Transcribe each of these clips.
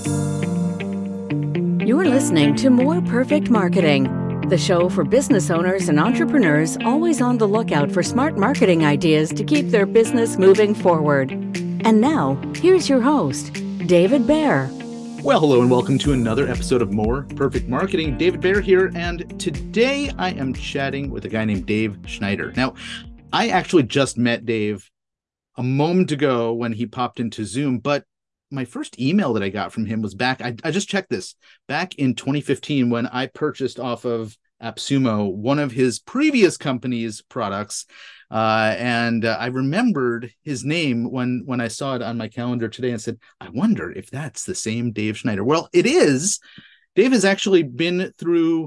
You're listening to More Perfect Marketing, the show for business owners and entrepreneurs always on the lookout for smart marketing ideas to keep their business moving forward. And now, here's your host, David Baer. Well, hello and welcome to another episode of More Perfect Marketing. David Baer here, and today I am chatting with a guy named Dave Schneider. Now, I actually just met Dave a moment ago when he popped into Zoom, but my first email that I got from him was back, I just checked this, back in 2015 when I purchased off of AppSumo one of his previous company's products. And I remembered his name when I saw it on my calendar today and said, I wonder if that's the same Dave Schneider. Well, it is. Dave has actually been through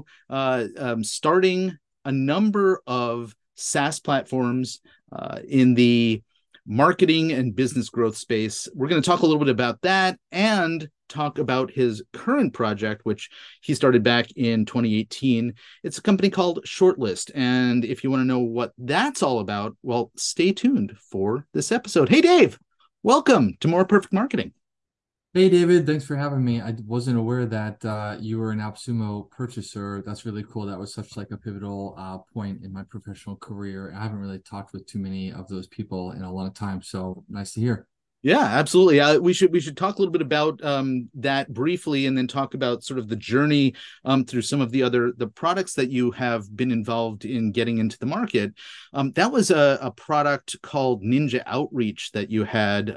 starting a number of SaaS platforms in the marketing and business growth space. We're going to talk a little bit about that and talk about his current project, which he started back in 2018. It's a company called Shortlist. And if you want to know what that's all about, well, stay tuned for this episode. Hey, Dave, welcome to More Perfect Marketing. Hey, David, thanks for having me. I wasn't aware that you were an AppSumo purchaser. That's really cool. That was such like a pivotal point in my professional career. I haven't really talked with too many of those people in a long time, so nice to hear. Yeah, absolutely. We should talk a little bit about that briefly, and then talk about sort of the journey through some of the products that you have been involved in getting into the market. That was a product called Ninja Outreach that you had.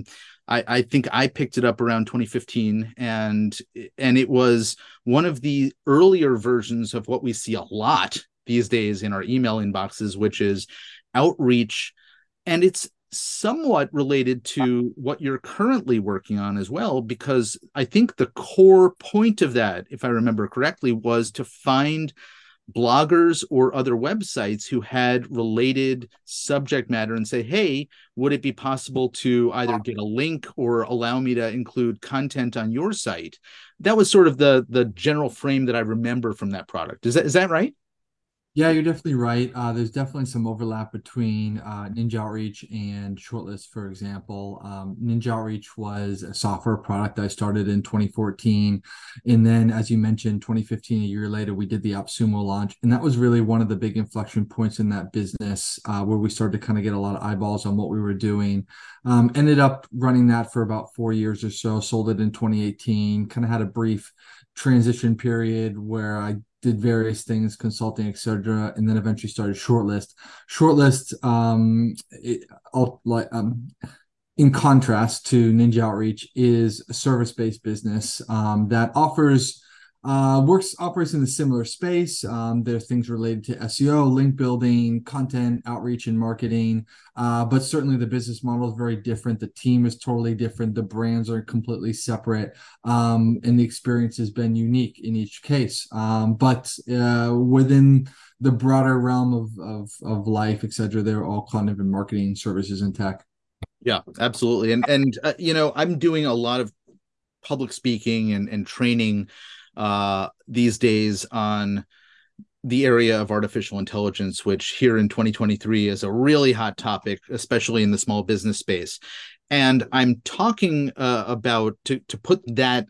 I think I picked it up around 2015, and it was one of the earlier versions of what we see a lot these days in our email inboxes, which is outreach, and it's somewhat related to what you're currently working on as well, because I think the core point of that, if I remember correctly, was to find bloggers or other websites who had related subject matter and say, hey, would it be possible to either get a link or allow me to include content on your site? That was sort of the general frame that I remember from that product. Is that right? Yeah, you're definitely right. There's definitely some overlap between Ninja Outreach and Shortlist, for example. Ninja Outreach was a software product I started in 2014. And then, as you mentioned, 2015, a year later, we did the AppSumo launch. And that was really one of the big inflection points in that business where we started to kind of get a lot of eyeballs on what we were doing. Ended up running that for about 4 years or so, sold it in 2018, kind of had a brief transition period where I did various things, consulting, etc., and then eventually started Shortlist. Shortlist, in contrast to Ninja Outreach, is a service-based business that operates in a similar space. There's things related to SEO, link building, content, outreach, and marketing. But certainly the business model is very different. The team is totally different. The brands are completely separate. And the experience has been unique in each case. But within the broader realm of life, et cetera, they're all kind of in marketing, services, and tech. Yeah, absolutely. And I'm doing a lot of public speaking and training these days on the area of artificial intelligence, which here in 2023 is a really hot topic, especially in the small business space. And I'm talking about to put that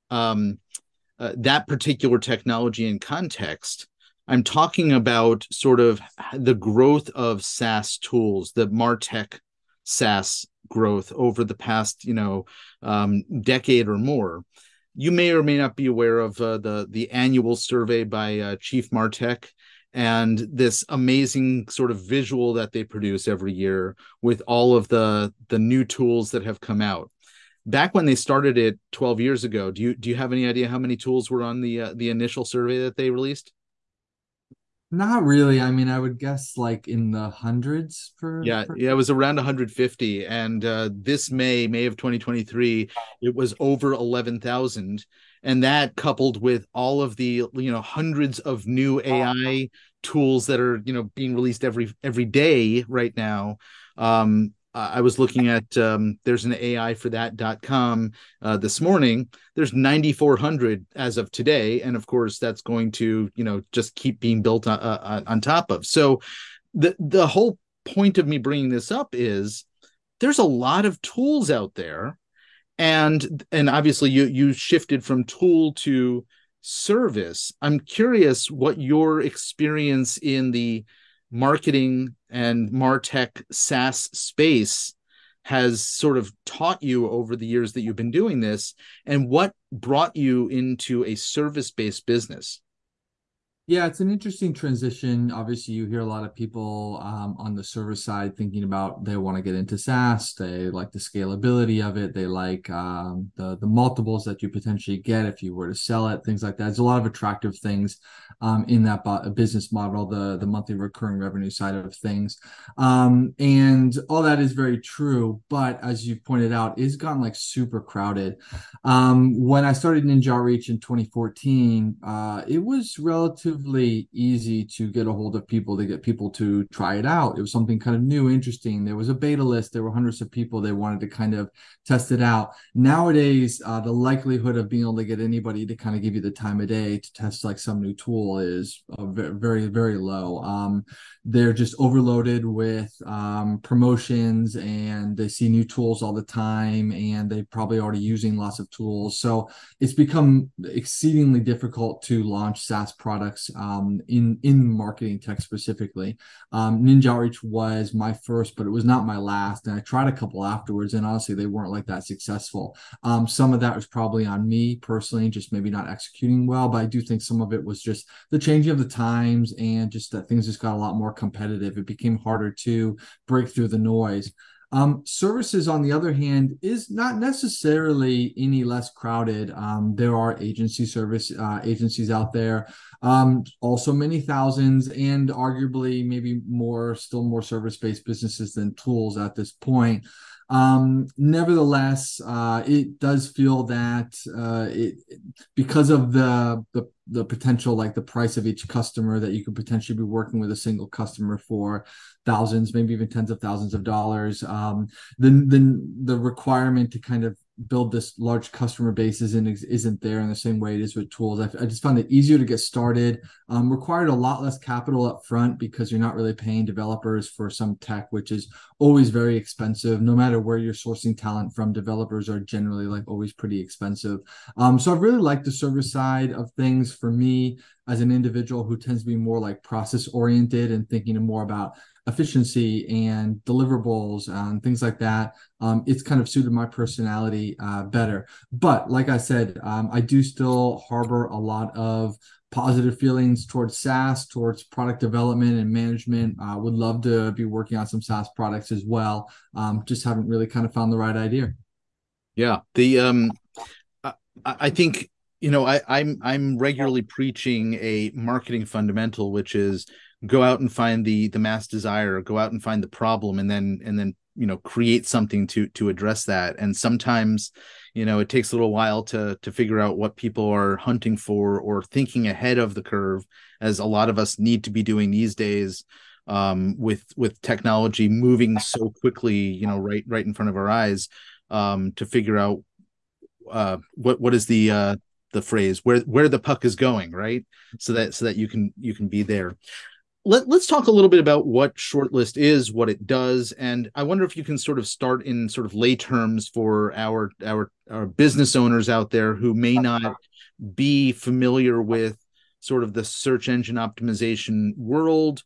that particular technology in context. I'm talking about sort of the growth of SaaS tools, the MarTech SaaS growth over the past decade or more. You may or may not be aware of the annual survey by Chief Martech and this amazing sort of visual that they produce every year with all of the new tools that have come out. Back when they started it 12 years ago, do you have any idea how many tools were on the initial survey that they released? Not really. I mean, I would guess like in the hundreds Yeah, it was around 150, and this May of 2023, it was over 11,000, and that coupled with all of the hundreds of new AI tools that are being released every day right now. I was looking at there's an AI for that.com this morning. There's 9,400 as of today, and of course that's going to just keep being built on top of. So the whole point of me bringing this up is there's a lot of tools out there, And obviously you shifted from tool to service. I'm curious what your experience in the marketing and MarTech SaaS space has sort of taught you over the years that you've been doing this, and what brought you into a service-based business. Yeah, it's an interesting transition. Obviously, you hear a lot of people on the service side thinking about they want to get into SaaS. They like the scalability of it. They like the multiples that you potentially get if you were to sell it, things like that. There's a lot of attractive things in that business model, the monthly recurring revenue side of things. And all that is very true. But as you pointed out, it's gotten like super crowded. When I started Ninja Outreach in 2014, it was relatively easy to get a hold of people, to get people to try it out. It was something kind of new, interesting. There was a beta list. There were hundreds of people. They wanted to kind of test it out. Nowadays, the likelihood of being able to get anybody to kind of give you the time of day to test like some new tool is very, very low. They're just overloaded with promotions, and they see new tools all the time, and they're probably already using lots of tools. So it's become exceedingly difficult to launch SaaS products in marketing tech specifically. Ninja Outreach was my first, but it was not my last. And I tried a couple afterwards, and honestly, they weren't like that successful. Some of that was probably on me personally, just maybe not executing well. But I do think some of it was just the changing of the times, and just that things just got a lot more competitive. It became harder to break through the noise. Services, on the other hand, is not necessarily any less crowded. There are agencies out there, also many thousands, and arguably maybe still more service-based businesses than tools at this point. Nevertheless, it does feel that because of the potential, like the price of each customer, that you could potentially be working with a single customer for thousands, maybe even tens of thousands of dollars. The requirement to kind of build this large customer base isn't there in the same way it is with tools. I just found it easier to get started. Required a lot less capital up front, because you're not really paying developers for some tech, which is always very expensive. No matter where you're sourcing talent from, developers are generally like always pretty expensive. So I've really liked the service side of things. For me, as an individual who tends to be more like process oriented and thinking more about efficiency and deliverables and things like that, it's kind of suited my personality better. But like I said, I do still harbor a lot of positive feelings towards SaaS, towards product development and management. Would love to be working on some SaaS products as well. Just haven't really kind of found the right idea. Yeah, I think, I'm regularly preaching a marketing fundamental, which is go out and find the mass desire, go out and find the problem, and then create something to address that. And sometimes it takes a little while to figure out what people are hunting for, or thinking ahead of the curve, as a lot of us need to be doing these days, with technology moving so quickly, right in front of our eyes, to figure out what is the phrase, where the puck is going, right? So that you can be there. Let's talk a little bit about what Shortlist is, what it does, and I wonder if you can sort of start in sort of lay terms for our business owners out there who may not be familiar with sort of the search engine optimization world.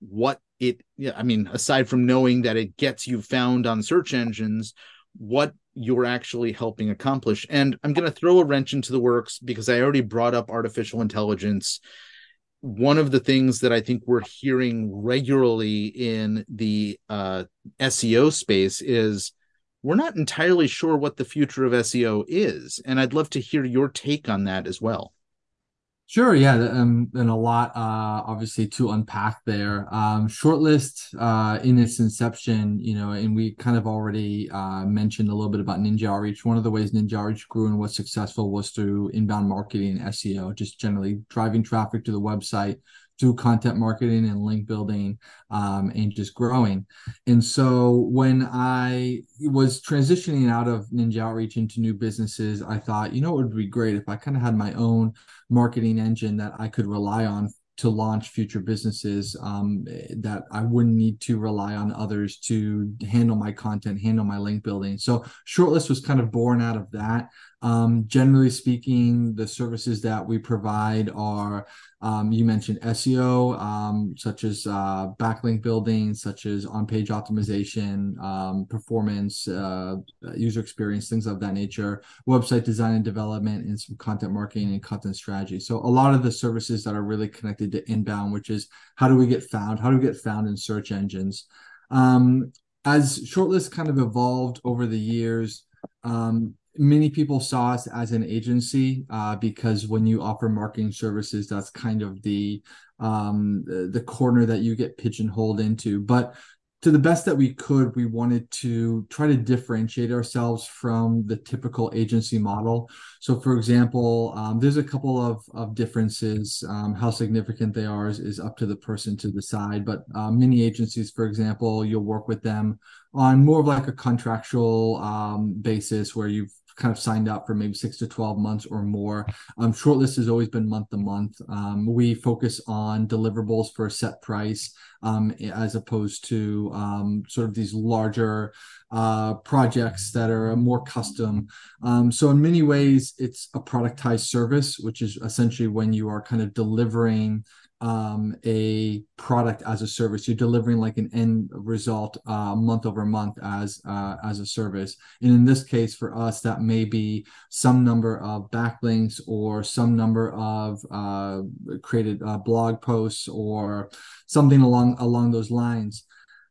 Aside from knowing that it gets you found on search engines, what you're actually helping accomplish. And I'm going to throw a wrench into the works, because I already brought up artificial intelligence. One of the things that I think we're hearing regularly in the SEO space is we're not entirely sure what the future of SEO is. And I'd love to hear your take on that as well. Sure, yeah, and a lot obviously to unpack there. Shortlist in its inception, and we kind of already mentioned a little bit about Ninja Outreach. One of the ways Ninja Outreach grew and was successful was through inbound marketing and SEO, just generally driving traffic to the website through content marketing and link building, and just growing. And so when I was transitioning out of Ninja Outreach into new businesses, I thought, it would be great if I kind of had my own marketing engine that I could rely on launch future businesses, that I wouldn't need to rely on others to handle my content, handle my link building. So Shortlist was kind of born out of that. Generally speaking, the services that we provide are, you mentioned SEO, such as backlink building, such as on-page optimization, performance, user experience, things of that nature, website design and development, and some content marketing and content strategy. So a lot of the services that are really connected to inbound, which is how do we get found? How do we get found in search engines? As Shortlist kind of evolved over the years, many people saw us as an agency, because when you offer marketing services, that's kind of the corner that you get pigeonholed into. But to the best that we could, we wanted to try to differentiate ourselves from the typical agency model. So, for example, there's a couple of differences. How significant they are is up to the person to decide. But many agencies, for example, you'll work with them on more of like a contractual basis where you've kind of signed up for maybe 6 to 12 months or more. Shortlist has always been month to month. We focus on deliverables for a set price, as opposed to sort of these larger projects that are more custom. So in many ways, it's a productized service, which is essentially when you are kind of delivering a product as a service. You're delivering like an end result month over month as a service. And in this case, for us, that may be some number of backlinks or some number of created blog posts or something along those lines.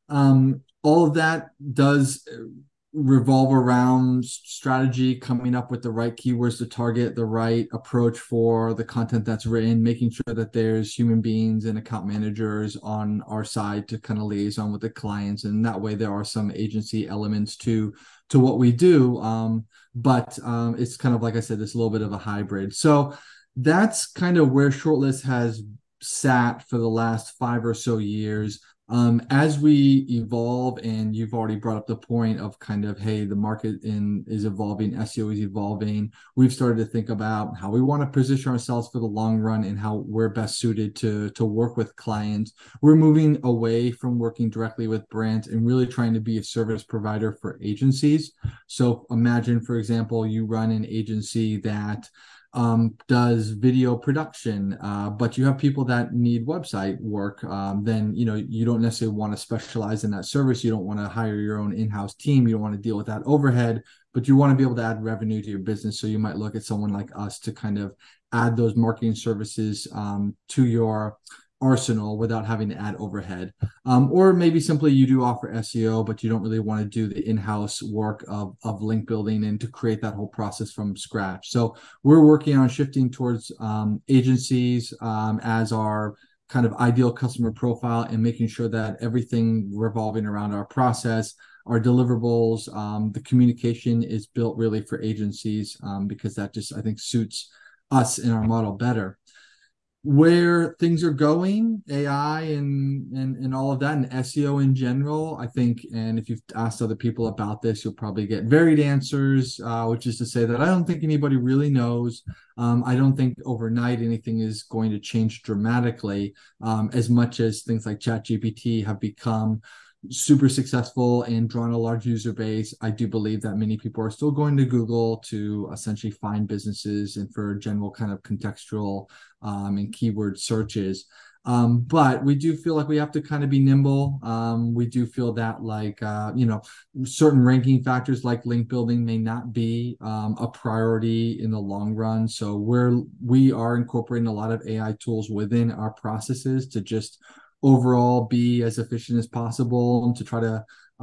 All of that does revolve around strategy, coming up with the right keywords to target, the right approach for the content that's written, making sure that there's human beings and account managers on our side to kind of liaison with the clients. And that way there are some agency elements to what we do. But it's kind of, like I said, it's a little bit of a hybrid. So that's kind of where Shortlist has sat for the last 5 or so years. As we evolve, and you've already brought up the point of kind of, hey, the market is evolving, SEO is evolving. We've started to think about how we want to position ourselves for the long run and how we're best suited to work with clients. We're moving away from working directly with brands and really trying to be a service provider for agencies. So imagine, for example, you run an agency that does video production, but you have people that need website work, then you don't necessarily want to specialize in that service. You don't want to hire your own in-house team. You don't want to deal with that overhead, but you want to be able to add revenue to your business. So you might look at someone like us to kind of add those marketing services to your arsenal without having to add overhead. Or maybe simply you do offer SEO, but you don't really want to do the in-house work of link building and to create that whole process from scratch. So we're working on shifting towards agencies as our kind of ideal customer profile, and making sure that everything revolving around our process, our deliverables, the communication is built really for agencies, because that just, I think, suits us in our model better. Where things are going, AI and all of that, and SEO in general, I think, and if you've asked other people about this, you'll probably get varied answers, which is to say that I don't think anybody really knows. I don't think overnight anything is going to change dramatically, as much as things like ChatGPT have become super successful and drawn a large user base. I do believe that many people are still going to Google to essentially find businesses and for general kind of contextual and keyword searches. But we do feel like we have to kind of be nimble. We do feel that certain ranking factors like link building may not be a priority in the long run. So we are incorporating a lot of AI tools within our processes to just overall be as efficient as possible and to try to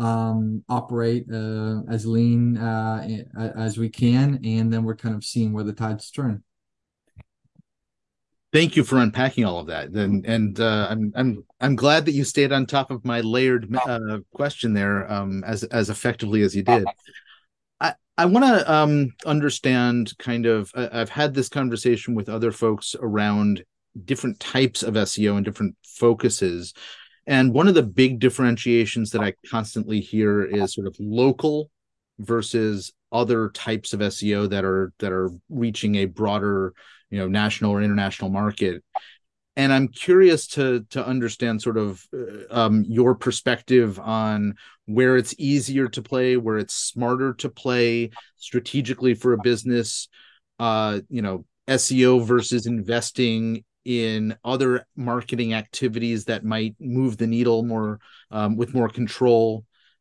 operate as lean as we can. And then we're kind of seeing where the tides turn. Thank you for unpacking all of that. And I'm glad that you stayed on top of my layered question there as effectively as you did. I want to understand kind of, I've had this conversation with other folks around different types of SEO and different focuses. And one of the big differentiations that I constantly hear is sort of local versus other types of SEO that are reaching a broader, national or international market. And I'm curious to understand sort of your perspective on where it's easier to play, where it's smarter to play strategically for a business, SEO versus investing in other marketing activities that might move the needle more, with more control.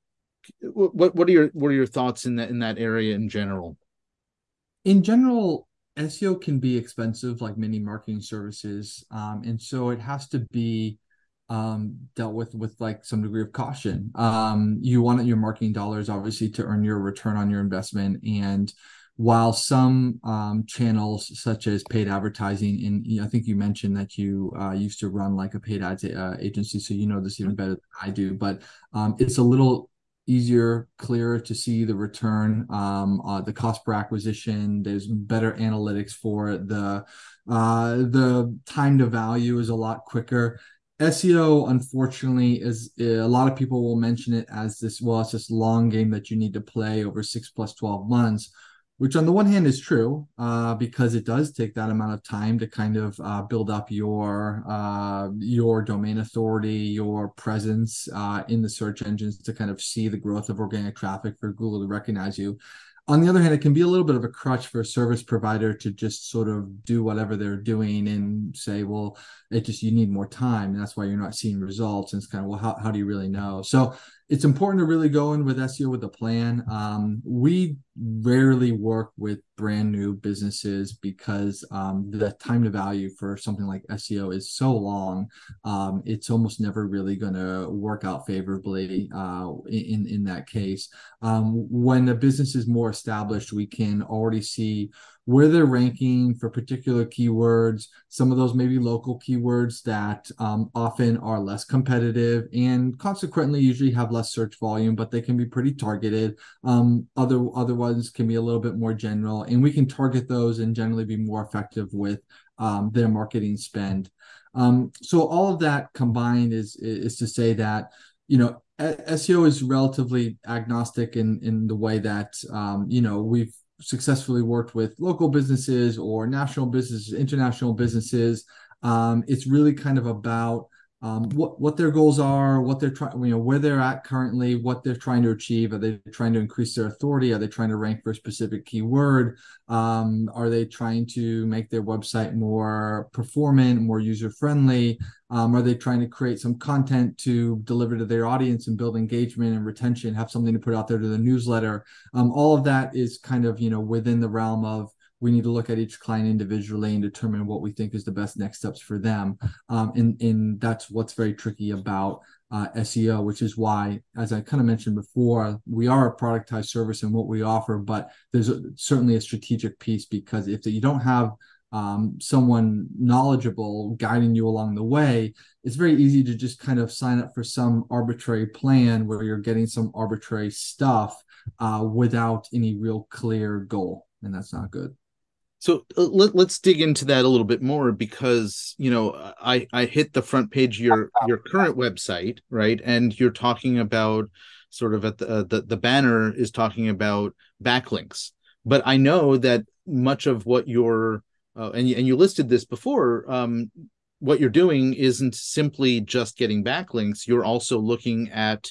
What are your thoughts in that area in general? In general, SEO can be expensive, like many marketing services, and so it has to be dealt with like some degree of caution. You want your marketing dollars obviously to earn your return on your investment, and while some channels such as paid advertising, and I think you mentioned that you used to run like a paid ads agency, so you know this even better than I do, but it's a little easier, clearer to see the return, the cost per acquisition. There's better analytics for it. The time to value is a lot quicker. SEO, unfortunately, is a lot of people will mention it as this, well, it's this long game that you need to play over 6 plus 12 months, which on the one hand is true, because it does take that amount of time to kind of build up your domain authority, your presence in the search engines, to kind of see the growth of organic traffic for Google to recognize you. On the other hand, it can be a little bit of a crutch for a service provider to just sort of do whatever they're doing and say, well, you need more time. And that's why you're not seeing results. And it's kind of, well, how do you really know? So it's important to really go in with SEO with a plan. We rarely work with brand new businesses because the time to value for something like SEO is so long. It's almost never really going to work out favorably in that case. When a business is more established, we can already see where they're ranking for particular keywords. Some of those may be local keywords that often are less competitive and consequently usually have less search volume, but they can be pretty targeted. Other ones can be a little bit more general, and we can target those and generally be more effective with their marketing spend. So all of that combined is to say that, SEO is relatively agnostic in the way that, we've successfully worked with local businesses or national businesses, international businesses. It's really kind of about what their goals are, what they're trying, where they're at currently, what they're trying to achieve. Are they trying to increase their authority? Are they trying to rank for a specific keyword? Are they trying to make their website more performant, more user-friendly? Are they trying to create some content to deliver to their audience and build engagement and retention, have something to put out there to the newsletter? All of that is kind of, within the realm of, we need to look at each client individually and determine what we think is the best next steps for them. And that's what's very tricky about SEO, which is why, as I kind of mentioned before, we are a productized service in what we offer, but there's certainly a strategic piece, because if you don't have someone knowledgeable guiding you along the way, it's very easy to just kind of sign up for some arbitrary plan where you're getting some arbitrary stuff without any real clear goal. And that's not good. So let's dig into that a little bit more, because I hit the front page of your current website, right, and you're talking about sort of at the banner is talking about backlinks, but I know that much of what you're and you listed this before, what you're doing isn't simply just getting backlinks. You're also looking at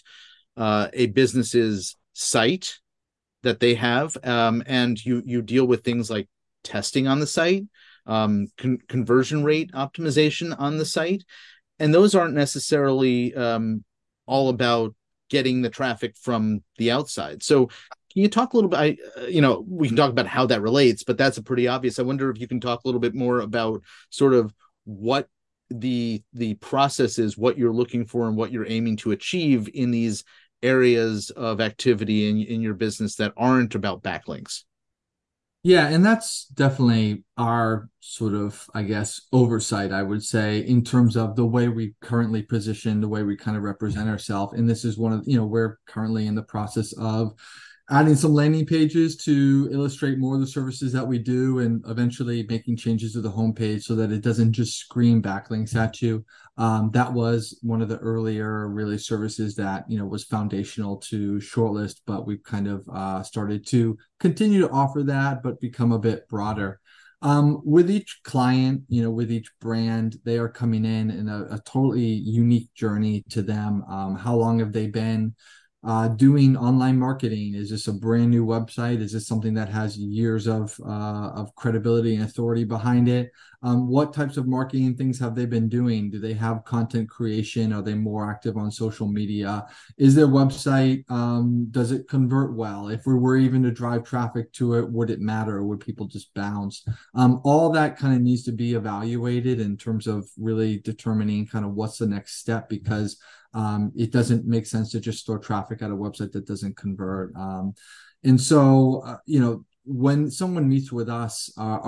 a business's site that they have, and you deal with things like testing on the site, conversion rate optimization on the site. And those aren't necessarily all about getting the traffic from the outside. So can you talk a little bit, we can talk about how that relates, but that's a pretty obvious. I wonder if you can talk a little bit more about sort of what the process is, what you're looking for and what you're aiming to achieve in these areas of activity in your business that aren't about backlinks. Yeah, and that's definitely our sort of, I guess, oversight, I would say, in terms of the way we currently position, the way we kind of represent ourselves. And this is one of, we're currently in the process of adding some landing pages to illustrate more of the services that we do, and eventually making changes to the homepage so that it doesn't just scream backlinks at you. That was one of the earlier really services that, was foundational to Shortlist, but we've kind of started to continue to offer that, but become a bit broader. With each client, with each brand, they are coming in a totally unique journey to them. How long have they been doing online marketing? Is this a brand new website? Is this something that has years of credibility and authority behind it? What types of marketing things have they been doing? Do they have content creation? Are they more active on social media? Is their website, does it convert well? If we were even to drive traffic to it, would it matter? Or would people just bounce? All that kind of needs to be evaluated in terms of really determining kind of what's the next step, because it doesn't make sense to just store traffic at a website that doesn't convert. And so, when someone meets with us,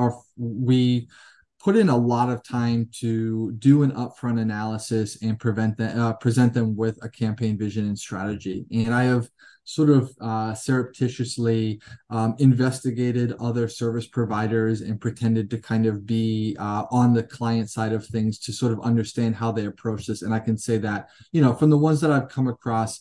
we put in a lot of time to do an upfront analysis and present them with a campaign vision and strategy. And I have sort of surreptitiously investigated other service providers and pretended to kind of be on the client side of things to sort of understand how they approach this. And I can say that, from the ones that I've come across,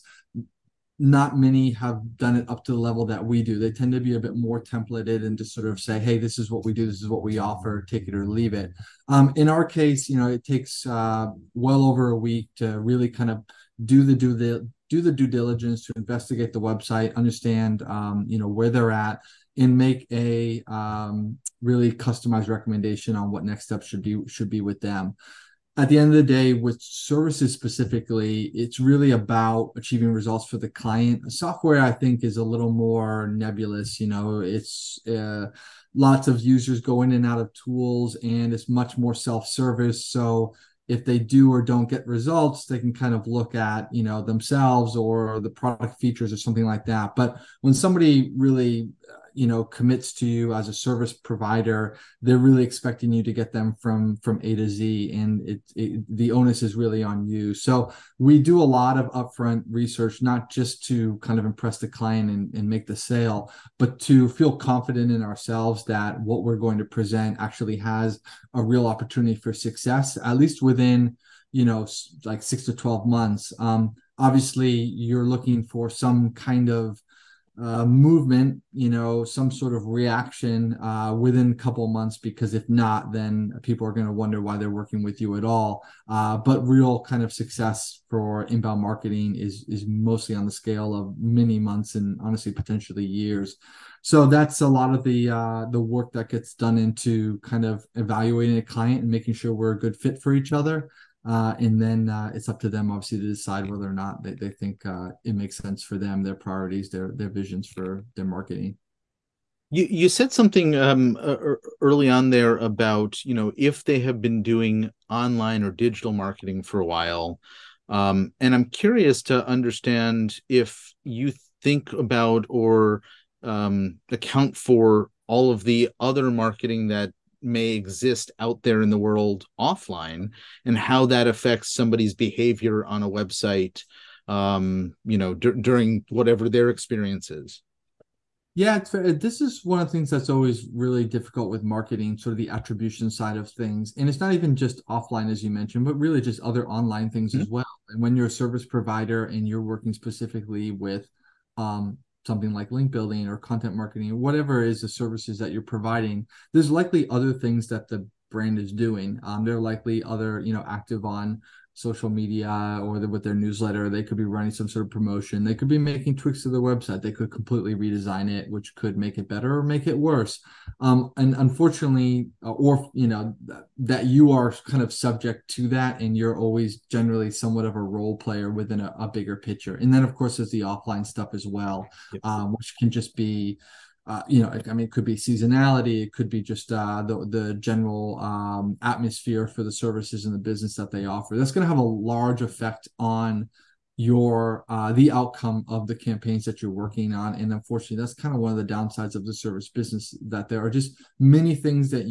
not many have done it up to the level that we do. They tend to be a bit more templated and just sort of say, hey, this is what we do, this is what we offer, take it or leave it. In our case, it takes well over a week to really kind of do the due diligence, to investigate the website, understand where they're at, and make a really customized recommendation on what next steps should be with them. At the end of the day, with services specifically, it's really about achieving results for the client. Software, I think, is a little more nebulous. It's lots of users go in and out of tools, and it's much more self-service. So if they do or don't get results, they can kind of look at, themselves or the product features or something like that. But when somebody really commits to you as a service provider, they're really expecting you to get them from A to Z, and the onus is really on you. So we do a lot of upfront research, not just to kind of impress the client and make the sale, but to feel confident in ourselves that what we're going to present actually has a real opportunity for success, at least within, like 6 to 12 months. Obviously, you're looking for some kind of movement, some sort of reaction within a couple of months, because if not, then people are going to wonder why they're working with you at all. But real kind of success for inbound marketing is mostly on the scale of many months and honestly potentially years. So that's a lot of the work that gets done into kind of evaluating a client and making sure we're a good fit for each other. And then it's up to them, obviously, to decide whether or not they think it makes sense for them, their priorities, their visions for their marketing. You said something early on there about, if they have been doing online or digital marketing for a while. And I'm curious to understand if you think about or account for all of the other marketing that may exist out there in the world offline, and how that affects somebody's behavior on a website, during whatever their experience is. Yeah, this is one of the things that's always really difficult with marketing, sort of the attribution side of things. And it's not even just offline, as you mentioned, but really just other online things as well. And when you're a service provider and you're working specifically with something like link building or content marketing, or whatever is the services that you're providing, there's likely other things that the brand is doing. They're likely other, active on social media or with their newsletter. They could be running some sort of promotion. They could be making tweaks to the website. They could completely redesign it, which could make it better or make it worse. And unfortunately, that you are kind of subject to that, and you're always generally somewhat of a role player within a bigger picture. And then, of course, there's the offline stuff as well, which can just be it could be seasonality. It could be just the general atmosphere for the services and the business that they offer. That's going to have a large effect on the outcome of the campaigns that you're working on. And unfortunately, that's kind of one of the downsides of the service business, that there are just many things that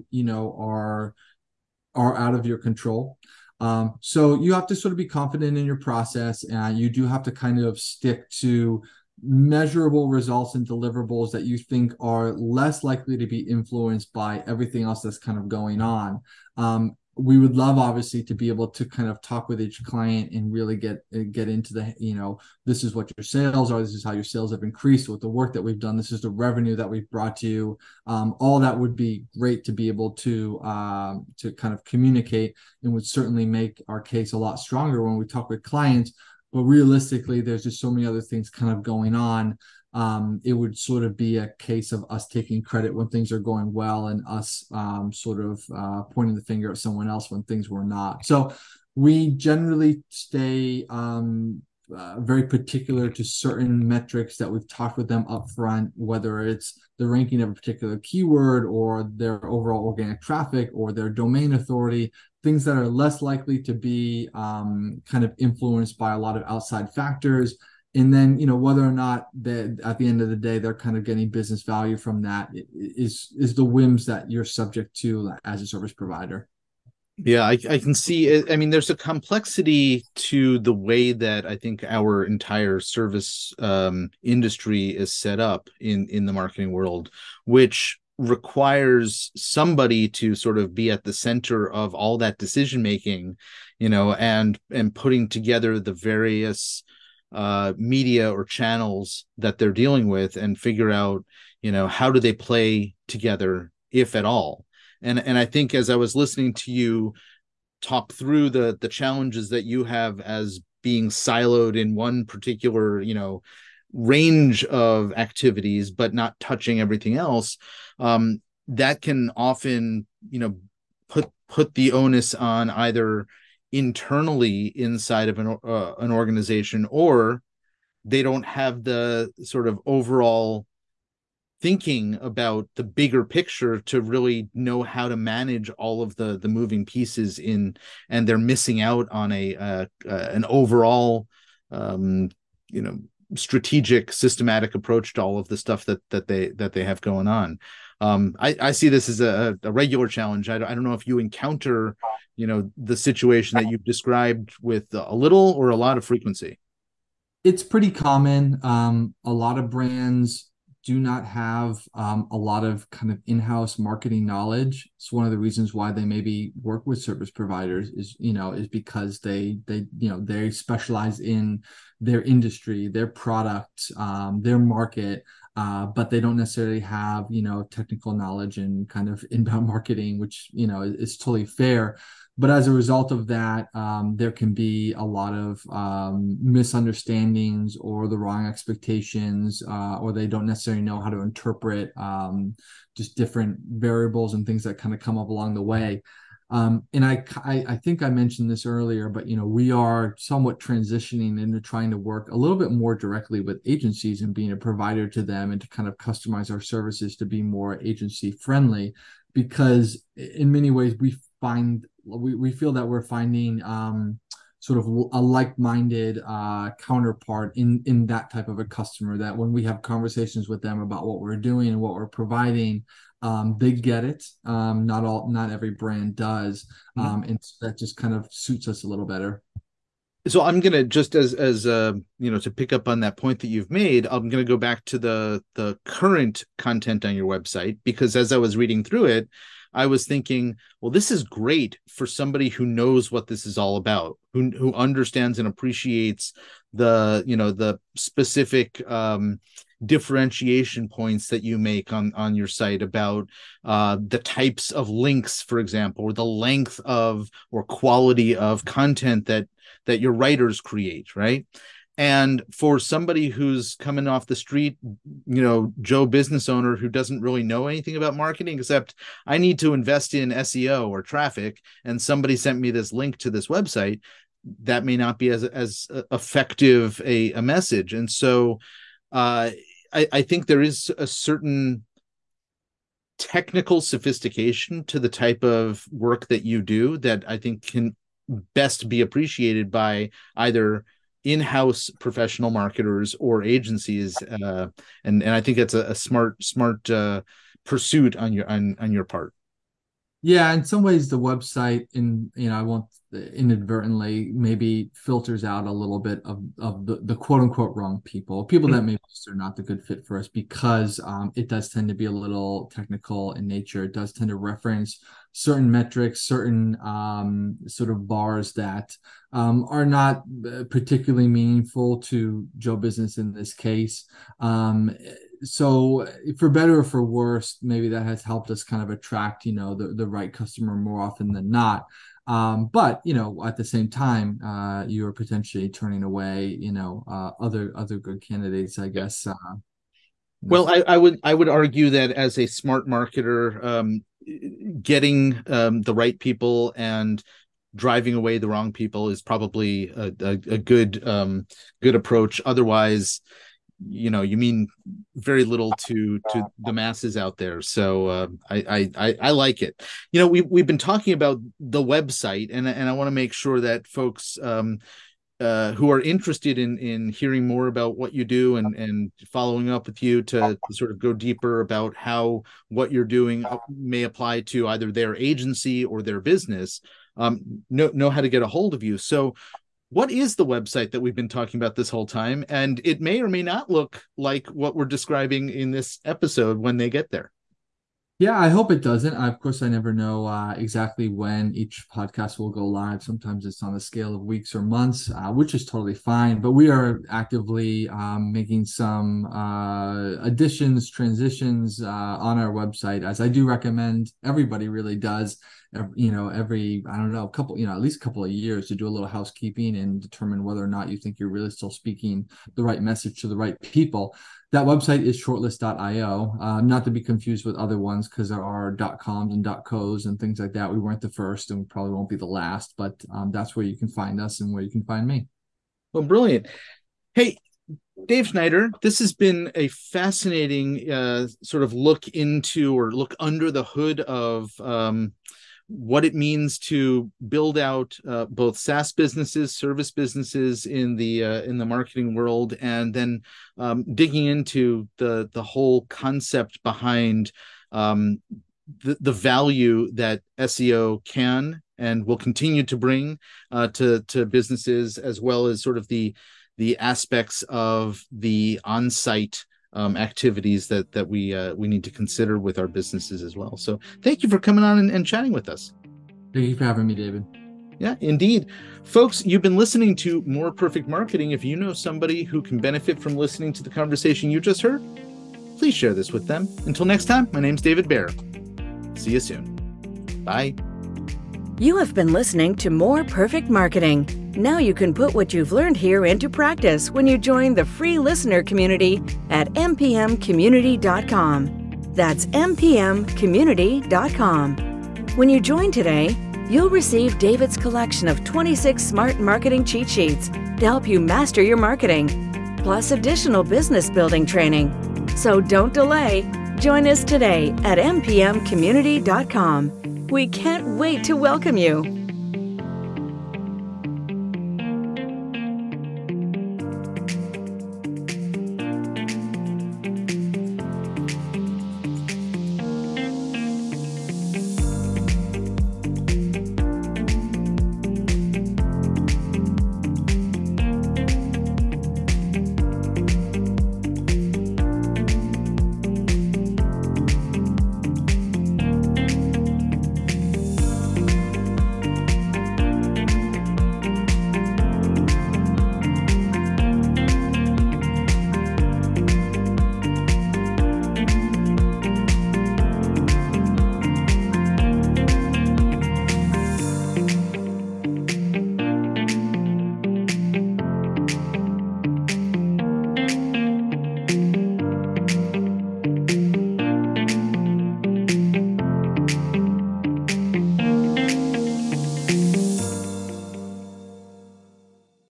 are out of your control. So you have to sort of be confident in your process, and you do have to kind of stick to measurable results and deliverables that you think are less likely to be influenced by everything else that's kind of going on. we would love obviously to be able to kind of talk with each client and really get into the, this is what your sales are, this is how your sales have increased with the work that we've done, this is the revenue that we've brought to you. All that would be great to be able to kind of communicate, and would certainly make our case a lot stronger when we talk with clients. But realistically, there's just so many other things kind of going on. It would sort of be a case of us taking credit when things are going well, and us sort of pointing the finger at someone else when things were not. So we generally stay very particular to certain metrics that we've talked with them up front, whether it's the ranking of a particular keyword or their overall organic traffic or their domain authority, things that are less likely to be kind of influenced by a lot of outside factors. And then, whether or not that at the end of the day, they're kind of getting business value from that is the whims that you're subject to as a service provider. Yeah, I can see it. I mean, there's a complexity to the way that I think our entire service industry is set up in the marketing world, which requires somebody to sort of be at the center of all that decision making, and putting together the various media or channels that they're dealing with, and figure out, how do they play together, if at all. And I think as I was listening to you talk through the challenges that you have as being siloed in one particular, range of activities, but not touching everything else, that can often, put the onus on either internally inside of an organization, or they don't have the sort of overall thinking about the bigger picture to really know how to manage all of the moving pieces in, and they're missing out on an overall strategic, systematic approach to all of the stuff that they have going on. I see this as a regular challenge. I don't know if you encounter the situation that you've described with a little or a lot of frequency. It's pretty common. A lot of brands do not have a lot of kind of in-house marketing knowledge. It's one of the reasons why they maybe work with service providers is because they specialize in their industry, their product, their market, but they don't necessarily have technical knowledge and kind of inbound marketing, which is totally fair. But as a result of that, there can be a lot of misunderstandings or the wrong expectations, or they don't necessarily know how to interpret just different variables and things that kind of come up along the way. And I think I mentioned this earlier, but we are somewhat transitioning into trying to work a little bit more directly with agencies and being a provider to them, and to kind of customize our services to be more agency friendly, because in many ways we feel that we're finding sort of a like-minded counterpart in that type of a customer, that when we have conversations with them about what we're doing and what we're providing, they get it. Not every brand does. And so that just kind of suits us a little better. So I'm going to just as to pick up on that point that you've made, I'm going to go back to the current content on your website, because as I was reading through it, I was thinking, well, this is great for somebody who knows what this is all about, who understands and appreciates the specific differentiation points that you make on your site about the types of links, for example, or the length of or quality of content that your writers create, right? And for somebody who's coming off the street, Joe business owner who doesn't really know anything about marketing, except I need to invest in SEO or traffic, and somebody sent me this link to this website, that may not be as effective a message. And so I think there is a certain technical sophistication to the type of work that you do that I think can best be appreciated by either in-house professional marketers or agencies, and I think it's a smart pursuit on your part. Yeah, in some ways, the website, I won't inadvertently maybe filters out a little bit of the quote unquote wrong people that maybe just are not the good fit for us, because it does tend to be a little technical in nature. It does tend to reference certain metrics, certain sort of bars that are not particularly meaningful to Joe Business in this case. So for better or for worse, maybe that has helped us kind of attract, the right customer more often than not. But at the same time, you are potentially turning away, other good candidates, I guess. Well, I would argue that as a smart marketer, getting the right people and driving away the wrong people is probably a good approach. Otherwise, you mean very little to the masses out there. So I like it. We've been talking about the website, and I want to make sure that folks who are interested in hearing more about what you do and following up with you to sort of go deeper about how what you're doing may apply to either their agency or their business, know how to get a hold of you. So what is the website that we've been talking about this whole time? And it may or may not look like what we're describing in this episode when they get there. Yeah, I hope it doesn't. Of course, I never know exactly when each podcast will go live. Sometimes it's on a scale of weeks or months, which is totally fine. But we are actively making some additions, transitions on our website, as I do recommend everybody really does. Every, I don't know, couple, at least a couple of years to do a little housekeeping and determine whether or not you think you're really still speaking the right message to the right people. That website is shortlist.io, not to be confused with other ones, because there are .coms and .cos and things like that. We weren't the first, and we probably won't be the last, but that's where you can find us and where you can find me. Well, brilliant. Hey, Dave Schneider, this has been a fascinating sort of look under the hood of what it means to build out both SaaS businesses, service businesses in the marketing world, and then digging into the whole concept behind the value that SEO can and will continue to bring to businesses, as well as sort of the aspects of the on-site activities that we need to consider with our businesses as well. So thank you for coming on and chatting with us. Thank you for having me, David. Yeah, indeed. Folks, you've been listening to More Perfect Marketing. If you know somebody who can benefit from listening to the conversation you just heard, please share this with them. Until next time, my name's David Baer. See you soon. Bye. You have been listening to More Perfect Marketing. Now you can put what you've learned here into practice when you join the free listener community at mpmcommunity.com. That's mpmcommunity.com. When you join today, you'll receive David's collection of 26 smart marketing cheat sheets to help you master your marketing, plus additional business building training. So don't delay. Join us today at mpmcommunity.com. We can't wait to welcome you.